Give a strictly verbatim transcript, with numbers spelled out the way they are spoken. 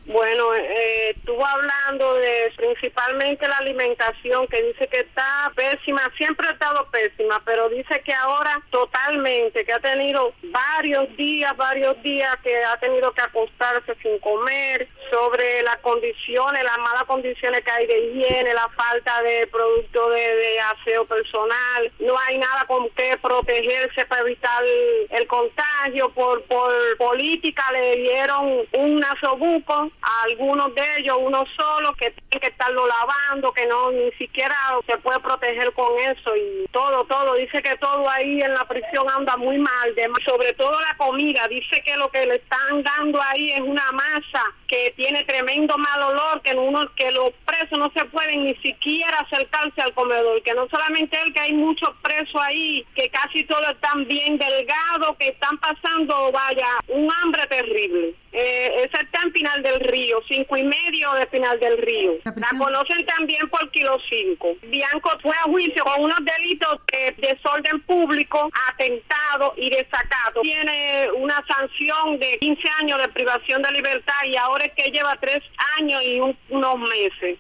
Bueno, eh, estuvo hablando de principalmente la alimentación, que dice que está pésima, siempre ha estado pésima, pero dice que ahora totalmente, que ha tenido varios días, varios días que ha tenido que acostarse sin comer, sobre las condiciones, las malas condiciones que hay de higiene, la falta de productos de, de aseo personal, no hay nada con que protegerse para evitar el contagio, por, por política le dieron un nasobuco a algunos de ellos, uno solo, que tienen que estarlo lavando, que no ni siquiera se puede proteger con eso, y todo, todo, dice que todo ahí en la prisión anda muy mal, de, sobre todo la comida, dice que lo que le están dando ahí es una masa que tiene tremendo mal olor, que uno, que los presos no se pueden ni siquiera acercarse al comedor, que no solamente él, que hay muchos presos ahí, que casi todos están bien delgados, que están pasando, vaya, un hambre terrible. Eh, esa está en Pinar del Río, cinco y medio de Pinar del Río. La, la conocen también por Kilo cinco. Bianco fue a juicio con unos delitos de desorden público, atentado y desacato. Tiene una sanción de quince años de privación de libertad y ahora es que lleva tres años y un, unos meses.